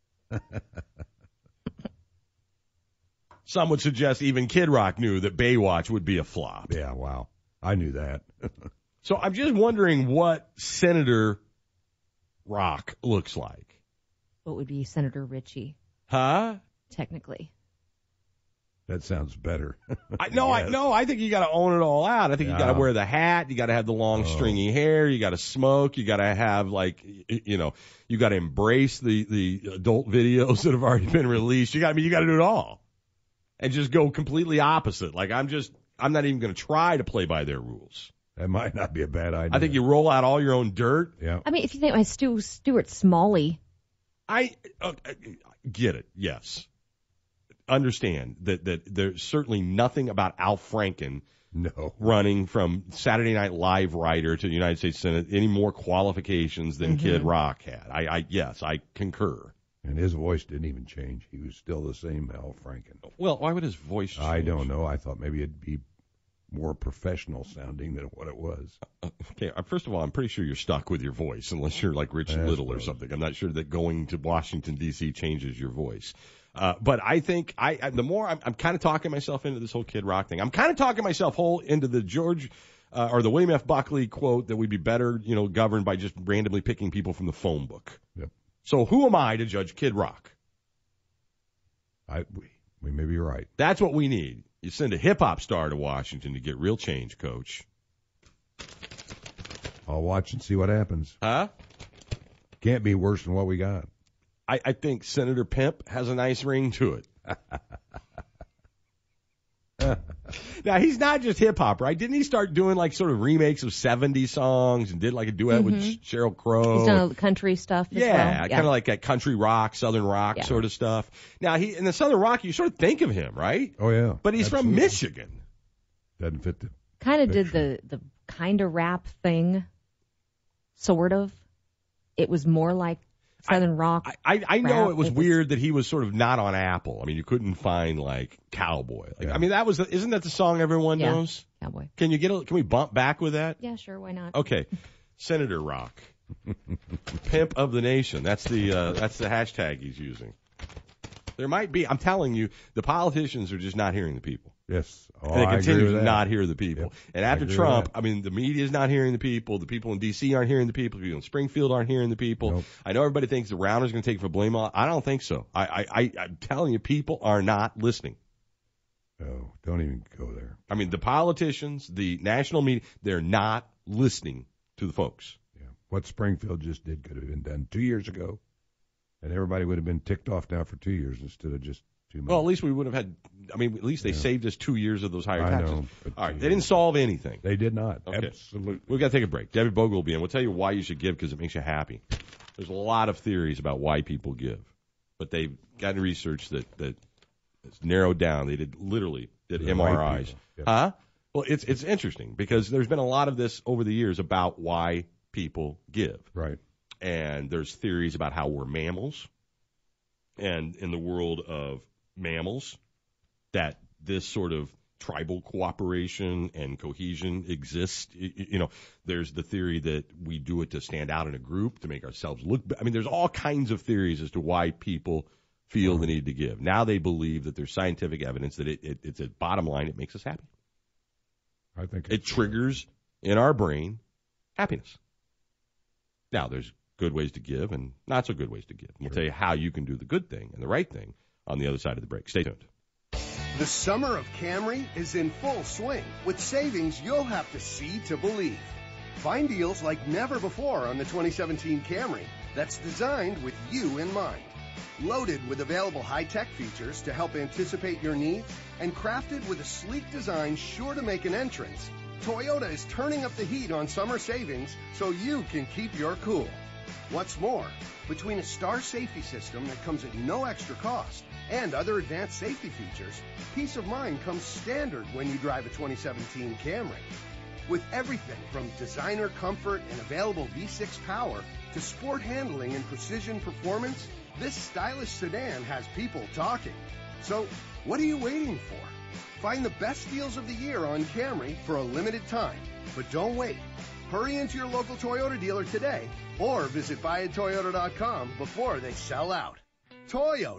Some would suggest even Kid Rock knew that Baywatch would be a flop. Yeah, wow. I knew that. So I'm just wondering what Senator Rock looks like. What would be Senator Ritchie? Huh? Technically. That sounds better. I think you got to own it all out. I think you got to wear the hat. You got to have the long stringy hair. You got to smoke. You got to have you got to embrace the adult videos that have already been released. You got to do it all, and just go completely opposite. Like I'm not even going to try to play by their rules. That might not be a bad idea. I think you roll out all your own dirt. Yeah. I mean, if you think like Stuart Smalley. I get it. Yes. Understand that there's certainly nothing about Al Franken running from Saturday Night Live writer to the United States Senate any more qualifications than Kid Rock had. Yes, I concur. And his voice didn't even change. He was still the same Al Franken. Well, why would his voice change? I don't know. I thought maybe it'd be more professional sounding than what it was. Okay, first of all, I'm pretty sure you're stuck with your voice unless you're like Rich Little or something. I'm not sure that going to Washington, D.C. changes your voice. But I think the more I'm kind of talking myself into this whole Kid Rock thing. I'm kind of talking myself into the George or the William F. Buckley quote that we'd be better, governed by just randomly picking people from the phone book. Yep. So who am I to judge Kid Rock? We may be right. That's what we need. You send a hip-hop star to Washington to get real change, Coach. I'll watch and see what happens. Huh? Can't be worse than what we got. I think Senator Pimp has a nice ring to it. Now, he's not just hip-hop, right? Didn't he start doing like sort of remakes of 70s songs and did like a duet with Sheryl Crow? He's done country stuff as well. Yeah, kind of like that country rock, southern rock sort of stuff. Now, in the southern rock, you sort of think of him, right? Oh, yeah. But he's from Michigan. Doesn't fit the kind of did the kind of rap thing, sort of. It was more like southern rock. I know it was weird that he was sort of not on Apple. I mean, you couldn't find like Cowboy. I mean, isn't that the song everyone knows? Cowboy. Can we bump back with that? Yeah, sure. Why not? Okay. Senator Rock. Pimp of the nation. That's the hashtag he's using. There might be, I'm telling you, the politicians are just not hearing the people. Yes. And they continue to not hear the people. Yep. And after Trump, I mean, the media is not hearing the people. The people in D.C. aren't hearing the people. The people in Springfield aren't hearing the people. Nope. I know everybody thinks the Rounder's going to take for blame. I don't think so. I'm telling you, people are not listening. Oh, don't even go there. I mean, the politicians, the national media, they're not listening to the folks. Yeah. What Springfield just did could have been done 2 years ago, and everybody would have been ticked off now for 2 years instead of just 2 months. Well, at least we would have had, at least they saved us 2 years of those higher taxes. I know, all right, they didn't solve anything. They did not. Okay. Absolutely. We've got to take a break. Debbie Bogle will be in. We'll tell you why you should give because it makes you happy. There's a lot of theories about why people give, but they've gotten research that it's narrowed down. They did MRIs. Yep. Huh? Well, it's interesting because there's been a lot of this over the years about why people give. Right. And there's theories about how we're mammals. And in the world of mammals, that this sort of tribal cooperation and cohesion exists. There's the theory that we do it to stand out in a group, to make ourselves look. I mean, there's all kinds of theories as to why people feel the need to give. Now they believe that there's scientific evidence that it's a bottom line. It makes us happy. I think it triggers in our brain happiness. Now there's good ways to give and not so good ways to give. We'll tell you how you can do the good thing and the right thing on the other side of the break. Stay tuned. The summer of Camry is in full swing with savings you'll have to see to believe. Find deals like never before on the 2017 Camry that's designed with you in mind. Loaded with available high-tech features to help anticipate your needs and crafted with a sleek design sure to make an entrance, Toyota is turning up the heat on summer savings so you can keep your cool. What's more, between a Star safety system that comes at no extra cost and other advanced safety features, peace of mind comes standard when you drive a 2017 Camry. With everything from designer comfort and available V6 power to sport handling and precision performance, this stylish sedan has people talking. So, what are you waiting for? Find the best deals of the year on Camry for a limited time. But don't wait. Hurry into your local Toyota dealer today or visit buyatoyota.com before they sell out. Toyota,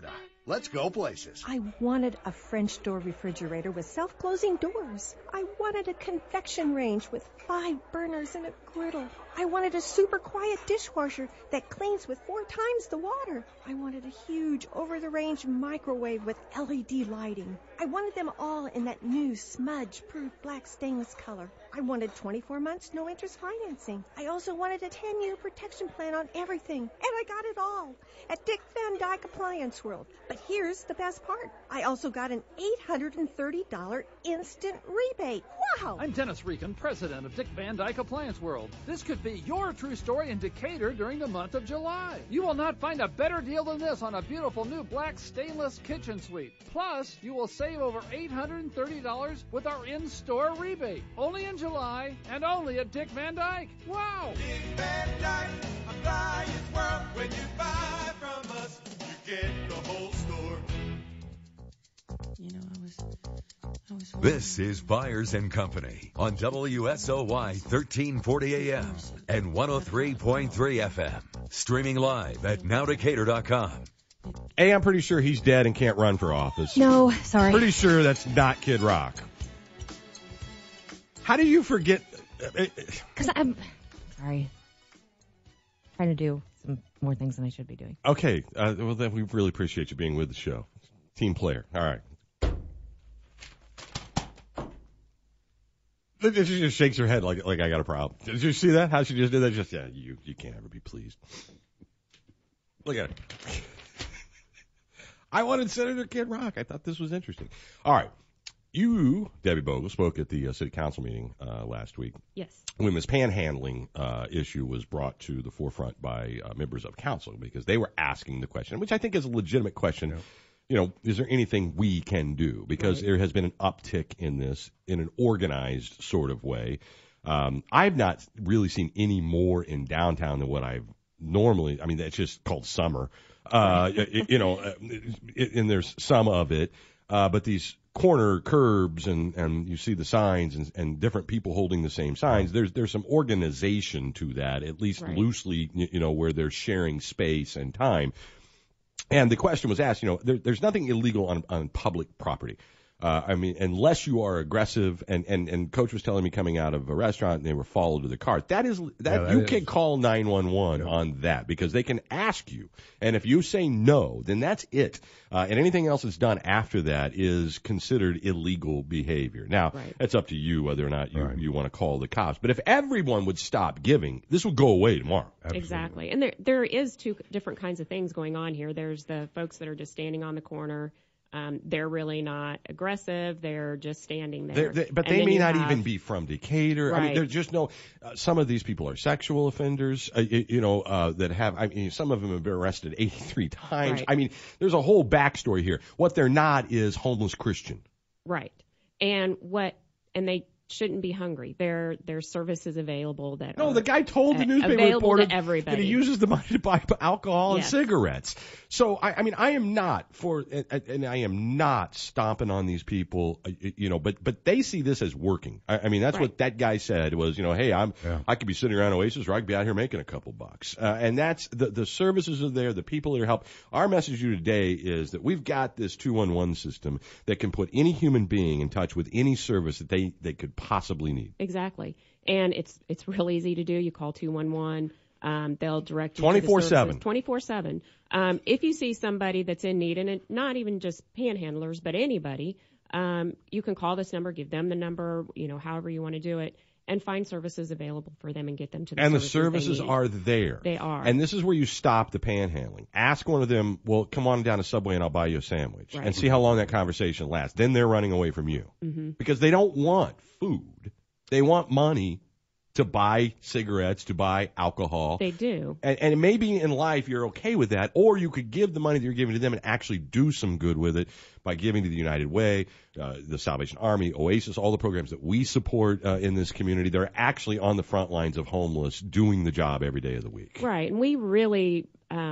Let's go places. I wanted a French door refrigerator with self-closing doors. I wanted a convection range with 5 burners and a griddle. I wanted a super quiet dishwasher that cleans with 4 times the water. I wanted a huge over-the-range microwave with LED lighting. I wanted them all in that new smudge-proof black stainless color. I wanted 24 months no-interest financing. I also wanted a 10-year protection plan on everything. And I got it all at Dick Van Dyke Appliance World. But here's the best part. I also got an $830 instant rebate. Wow! I'm Dennis Regan, president of Dick Van Dyke Appliance World. This could be your true story in Decatur during the month of July. You will not find a better deal than this on a beautiful new black stainless kitchen suite. Plus, you will save over $830 with our in-store rebate. Only in July and only at Dick Van Dyke. Wow! Dick Van Dyke Appliance World. When you buy from us, you get the whole store. You know, I was This is Byers and Company on WSOY 1340 AM and 103.3 FM. Streaming live at nowdecatur.com. Hey, I'm pretty sure he's dead and can't run for office. No, sorry. Pretty sure that's not Kid Rock. How do you forget? Because I'm sorry. Trying to do some more things than I should be doing. Okay. Well, then we really appreciate you being with the show. Team player. All right. She just shakes her head like I got a problem. Did you see that? How she just did that? Just, you can't ever be pleased. Look at it. I wanted Senator Kid Rock. I thought this was interesting. All right. You, Debbie Bogle, spoke at the city council meeting last week. Yes. When this panhandling issue was brought to the forefront by members of council because they were asking the question, which I think is a legitimate question. Yeah. You know, is there anything we can do? Because there has been an uptick in this in an organized sort of way. I've not really seen any more in downtown than what I've normally. I mean, that's just called summer. You know, and there's some of it. But these corner curbs and you see the signs and different people holding the same signs. There's some organization to that, at least loosely, you know, where they're sharing space and time. And the question was asked, you know, there's nothing illegal on public property. I mean, unless you are aggressive, and Coach was telling me coming out of a restaurant and they were followed to the car. That you can call 911 on that because they can ask you. And if you say no, then that's it. And anything else that's done after that is considered illegal behavior. Now, it's up to you whether or not you want to call the cops. But if everyone would stop giving, this would go away tomorrow. Absolutely. Exactly. And there is 2 different kinds of things going on here. There's the folks that are just standing on the corner. They're really not aggressive. They're just standing there. But they may not even be from Decatur. I mean, there's just no. Some of these people are sexual offenders. That have. I mean, some of them have been arrested 83 times. I mean, there's a whole backstory here. What they're not is homeless Christian. Right. And they shouldn't be hungry. There's services available that the guy told the newspaper reporter that he uses the money to buy alcohol and cigarettes. So I mean I am not for, and I am not stomping on these people, but they see this as working. I mean that's what that guy said was, hey, I could be sitting around Oasis or I could be out here making a couple bucks. And that's the services are there, the people that are helped. Our message to you today is that we've got this 211 system that can put any human being in touch with any service that they could possibly need. Exactly. And it's real easy to do. You call 211. They'll direct you 24/7. 24/7. If you see somebody that's in need, and not even just panhandlers, but anybody, you can call this number, give them the number, however you want to do it, and find services available for them and get them to the services. And the services are there. They are. And this is where you stop the panhandling. Ask one of them, well, come on down to Subway and I'll buy you a sandwich. And see how long that conversation lasts. Then they're running away from you. Mm-hmm. Because they don't want food. They want money to buy cigarettes, to buy alcohol. They do. And maybe in life you're okay with that, or you could give the money that you're giving to them and actually do some good with it by giving to the United Way, the Salvation Army, Oasis, all the programs that we support in this community. They're actually on the front lines of homeless, doing the job every day of the week. Right, and we really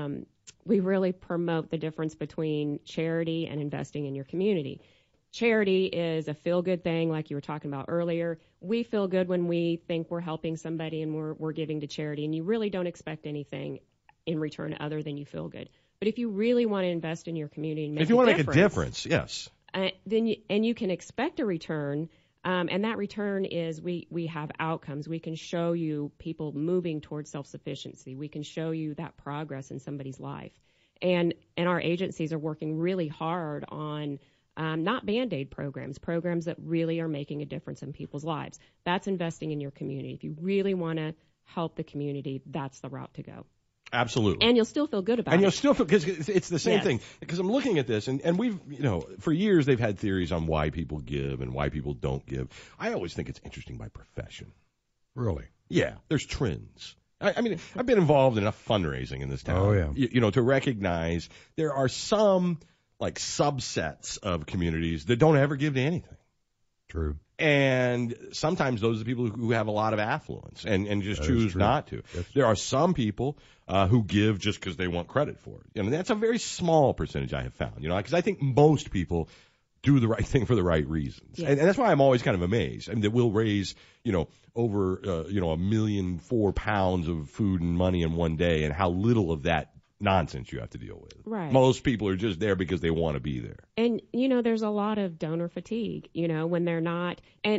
promote the difference between charity and investing in your community. Charity is a feel-good thing, like you were talking about earlier. We feel good when we think we're helping somebody and we're giving to charity, and you really don't expect anything in return other than you feel good. But if you really want to invest in your community and make if you want to make a difference, yes. Then you can expect a return, and that return is we have outcomes. We can show you people moving towards self-sufficiency. We can show you that progress in somebody's life. And our agencies are working really hard on not Band-Aid programs that really are making a difference in people's lives. That's investing in your community. If you really want to help the community, that's the route to go. Absolutely. And you'll still feel good about it. And you'll still feel, because it's the same thing. Because I'm looking at this, and we've, for years they've had theories on why people give and why people don't give. I always think it's interesting by profession. Really? Yeah, there's trends. I mean, I've been involved in enough fundraising in this town. Oh, yeah. To recognize there are some, like, subsets of communities that don't ever give to anything. True. And sometimes those are the people who have a lot of affluence and just choose not to. There are some people who give just because they want credit for it. And that's a very small percentage I have found, because I think most people do the right thing for the right reasons. Yeah. And that's why I'm always kind of amazed. I mean, that we'll raise, over, 1.4 million pounds of food and money in one day, and how little of that nonsense you have to deal with. Right. Most people are just there because they want to be there. And, there's a lot of donor fatigue, when they're not, and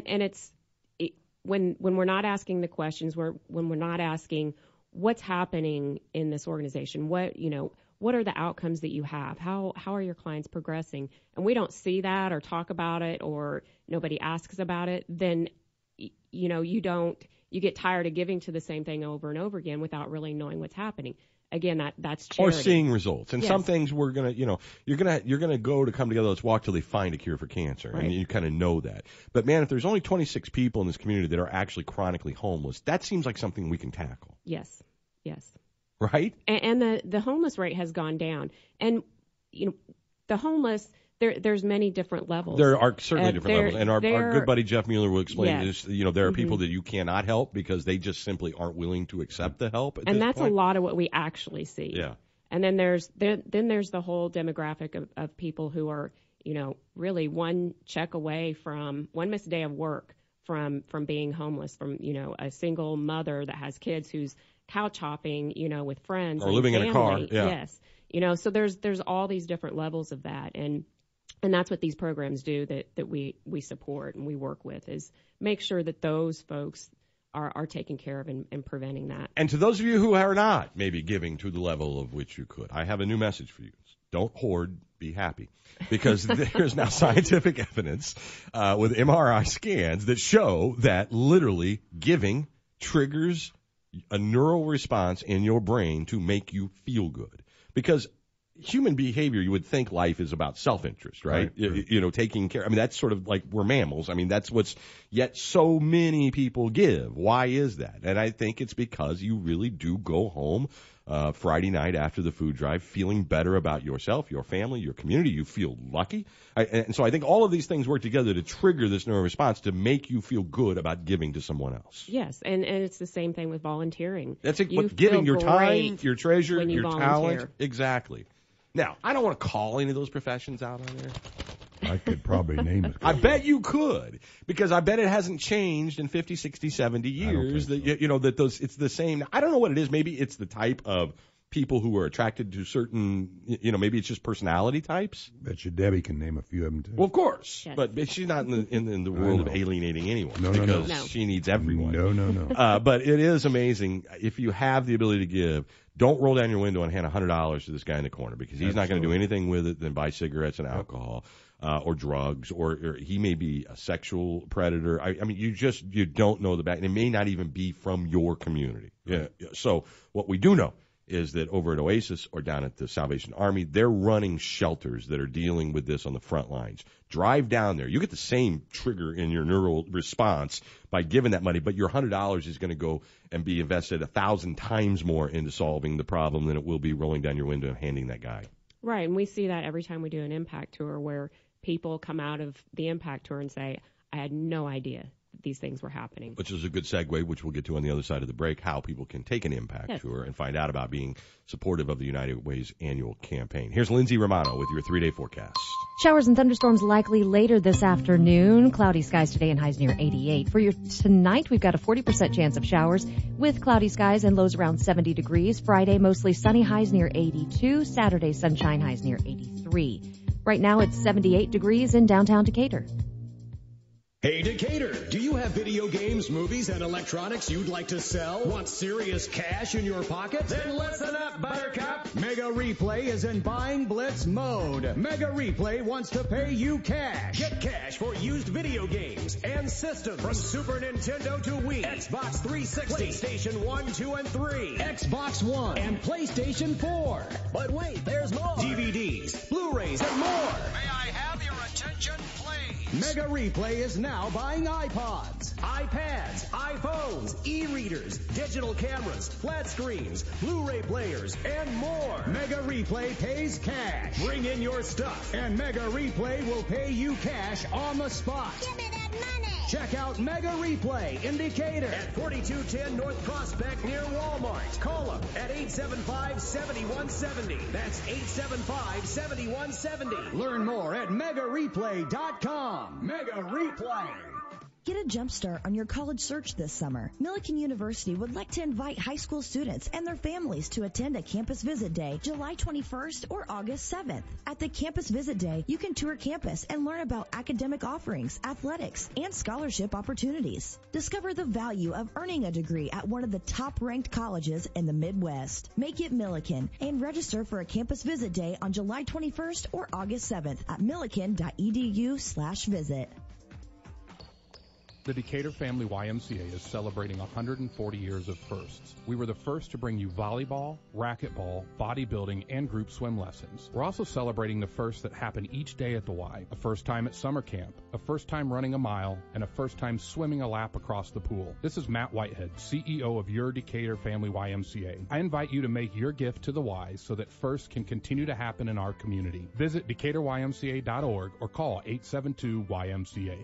when we're not asking the questions, when we're not asking what's happening in this organization, what are the outcomes that you have? How are your clients progressing? And we don't see that or talk about it, or nobody asks about it, then, you get tired of giving to the same thing over and over again without really knowing what's happening. Again, that's charity. Or seeing results. And Yes. some things we're gonna, you're gonna go to come together. Let's walk till they find a cure for cancer, Right. and you kind of know that. But man, if there's only 26 people in this community that are actually chronically homeless, that seems like something we can tackle, Yes. right? And the homeless rate has gone down. And, the homeless, there's many different levels. There are certainly different levels, and our good buddy Jeff Mueller will explain Yes. this. There are people that you cannot help because they just simply aren't willing to accept the help. And that's a lot of what we actually see. Yeah. And then there's the whole demographic of people who are, really one check away from one missed day of work from being homeless, from, a single mother that has kids who's couch hopping, with friends or and living family. in a car. Yeah. Yes. So there's all these different levels of that. And that's what these programs do that we support and we work with, is make sure that those folks are taken care of and preventing that. And to those of you who are not maybe giving to the level of which you could, I have a new message for you. Don't hoard, be happy. Because there's now scientific evidence with MRI scans that show that literally giving triggers a neural response in your brain to make you feel good. Because human behavior, you would think life is about self-interest, right? Taking care. I mean, that's sort of like we're mammals. I mean, that's yet so many people give. Why is that? And I think it's because you really do go home Friday night after the food drive feeling better about yourself, your family, your community. You feel lucky. And so I think all of these things work together to trigger this neural response to make you feel good about giving to someone else. Yes, and it's the same thing with volunteering. That's it. You Giving feel your time, great your treasure, when you your volunteer. talent. Exactly. Now, I don't want to call any of those professions out on there. I could probably name it. I bet you could, because I bet it hasn't changed in 50, 60, 70 years. It's the same. I don't know what it is. Maybe it's the type of people who are attracted to certain, maybe it's just personality types. Bet you Debbie can name a few of them too. Well, of course, Yes. but she's not in the world of alienating anyone. No. because she needs everyone. No. But it is amazing if you have the ability to give. Don't roll down your window and hand $100 to this guy in the corner, because he's not going to do anything with it than buy cigarettes and alcohol. Or drugs, or he may be a sexual predator. I mean, you don't know the back, and it may not even be from your community. Yeah. So what we do know is that over at Oasis or down at the Salvation Army, they're running shelters that are dealing with this on the front lines. Drive down there. You get the same trigger in your neural response by giving that money, but your $100 is going to go and be invested 1,000 times more into solving the problem than it will be rolling down your window and handing that guy. Right, and we see that every time we do an impact tour, where people come out of the impact tour and say, I had no idea that these things were happening. Which is a good segue, which we'll get to on the other side of the break, how people can take an impact Yes. tour and find out about being supportive of the United Way's annual campaign. Here's Lindsay Romano with your 3-day forecast. Showers and thunderstorms likely later this afternoon. Cloudy skies today and highs near 88. For your tonight, we've got a 40% chance of showers with cloudy skies and lows around 70 degrees. Friday, mostly sunny, highs near 82. Saturday, sunshine, highs near 83. Right now, it's 78 degrees in downtown Decatur. Hey Decatur, do you have video games, movies, and electronics you'd like to sell? Want serious cash in your pocket? Then listen up, Buttercup. Mega Replay is in buying blitz mode. Mega Replay wants to pay you cash. Get cash for used video games and systems from Super Nintendo to Wii, Xbox 360, PlayStation 1, 2, and 3, Xbox One, and PlayStation 4. But wait, there's more. DVDs, Blu-rays, and more. May I have your attention, please? Mega Replay is now buying iPods, iPads, iPhones, e-readers, digital cameras, flat screens, Blu-ray players, and more. Mega Replay pays cash. Bring in your stuff, and Mega Replay will pay you cash on the spot. Give me that money. Check out Mega Replay in Decatur at 4210 North Prospect near Walmart. Call them at 875-7170. That's 875-7170. Learn more at megareplay.com. Mega Replay. Get a jump start on your college search this summer. Millikan University would like to invite high school students and their families to attend a Campus Visit Day July 21st or August 7th. At the Campus Visit Day, you can tour campus and learn about academic offerings, athletics, and scholarship opportunities. Discover the value of earning a degree at one of the top-ranked colleges in the Midwest. Make it Millikan and register for a Campus Visit Day on July 21st or August 7th at millikan.edu/visit. The Decatur Family YMCA is celebrating 140 years of firsts. We were the first to bring you volleyball, racquetball, bodybuilding, and group swim lessons. We're also celebrating the firsts that happen each day at the Y. A first time at summer camp, a first time running a mile, and a first time swimming a lap across the pool. This is Matt Whitehead, CEO of your Decatur Family YMCA. I invite you to make your gift to the Y so that firsts can continue to happen in our community. Visit DecaturYMCA.org or call 872-YMCA.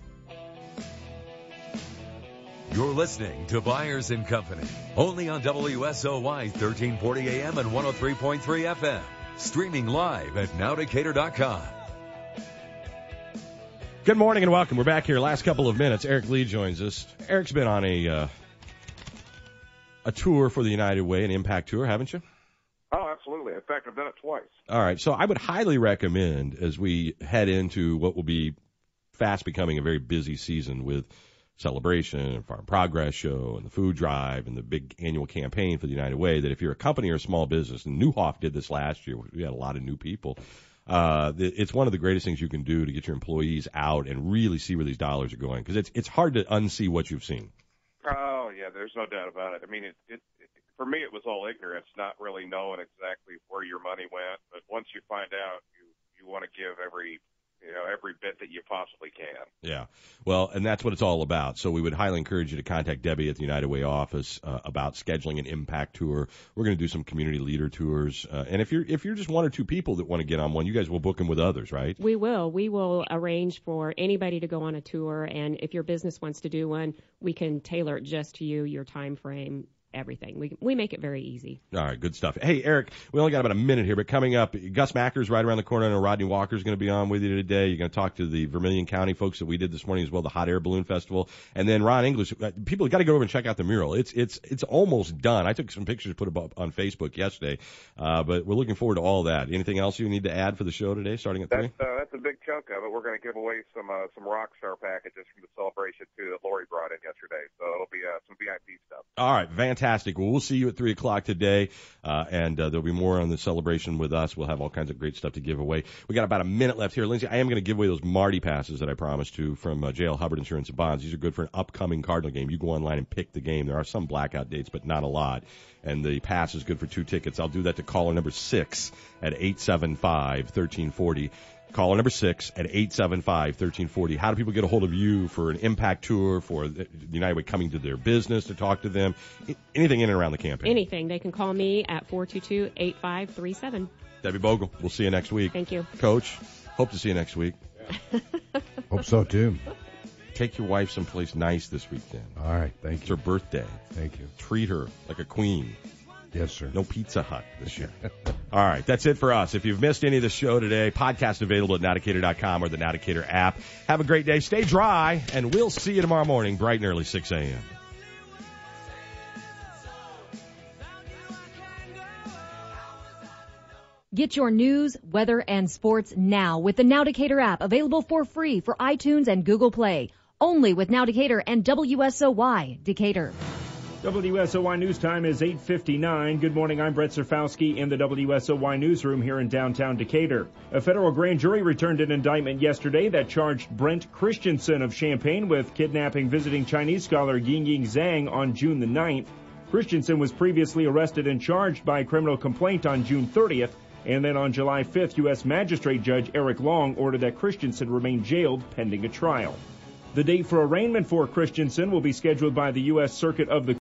You're listening to Byers & Company, only on WSOY 1340 AM and 103.3 FM. Streaming live at nowdecatur.com. Good morning and welcome. We're back here last couple of minutes. Eric Lee joins us. Eric's been on a tour for the United Way, an impact tour, haven't you? Oh, absolutely. In fact, I've done it twice. All right. So I would highly recommend, as we head into what will be fast becoming a very busy season with Celebration and Farm Progress Show and the food drive and the big annual campaign for the United Way, that if you're a company or a small business, and Neuhoff did this last year, we had a lot of new people, it's one of the greatest things you can do to get your employees out and really see where these dollars are going, because it's hard to unsee what you've seen. Oh, yeah, there's no doubt about it. I mean, for me, it was all ignorance, not really knowing exactly where your money went. But once you find out, you want to give every bit that you possibly can. Yeah. Well, and that's what it's all about. So we would highly encourage you to contact Debbie at the United Way office about scheduling an impact tour. We're going to do some community leader tours. And if you're just one or two people that want to get on one, you guys will book them with others, right? We will. We will arrange for anybody to go on a tour, and if your business wants to do one, we can tailor it just to you, your time frame, everything. We make it very easy. All right, good stuff. Hey, Eric, we only got about a minute here, but coming up, Gus Macker's right around the corner. I know Rodney Walker's going to be on with you today. You're going to talk to the Vermilion County folks that we did this morning as well, the Hot Air Balloon Festival. And then Ron English. People got to go over and check out the mural. It's almost done. I took some pictures to put up on Facebook yesterday, but we're looking forward to all that. Anything else you need to add for the show today, starting at 3? That's a big chunk of it. We're going to give away some Rockstar packages from the celebration, too, that Lori brought in yesterday. So it'll be some VIP stuff. All right, fantastic. Well, we'll see you at 3 o'clock today, and there'll be more on the celebration with us. We'll have all kinds of great stuff to give away. We got about a minute left here. Lindsay, I am going to give away those Marty passes that I promised to from J.L. Hubbard Insurance and Bonds. These are good for an upcoming Cardinal game. You go online and pick the game. There are some blackout dates, but not a lot. And the pass is good for 2 tickets. I'll do that to caller number 6 at 875-1340. Caller number 6 at 875-1340. How do people get a hold of you for an impact tour, for the United Way coming to their business to talk to them? Anything in and around the campaign? Anything. They can call me at 422-8537. Debbie Bogle, we'll see you next week. Thank you. Coach, hope to see you next week. Hope so, too. Take your wife someplace nice this weekend. All right, thank you. It's her birthday. Thank you. Treat her like a queen. Yes, sir. No Pizza Hut this year. All right, that's it for us. If you've missed any of the show today, podcast available at nowdecatur.com or the Now Decatur app. Have a great day. Stay dry, and we'll see you tomorrow morning, bright and early, 6 a.m. Get your news, weather, and sports now with the Now Decatur app, available for free for iTunes and Google Play. Only with Now Decatur and WSOY Decatur. WSOY News Time is 8:59. Good morning, I'm Brett Serfowski in the WSOY newsroom here in downtown Decatur. A federal grand jury returned an indictment yesterday that charged Brent Christensen of Champaign with kidnapping visiting Chinese scholar Yingying Zhang on June the 9th. Christensen was previously arrested and charged by criminal complaint on June 30th, and then on July 5th, U.S. Magistrate Judge Eric Long ordered that Christensen remain jailed pending a trial. The date for arraignment for Christensen will be scheduled by the U.S. Circuit of the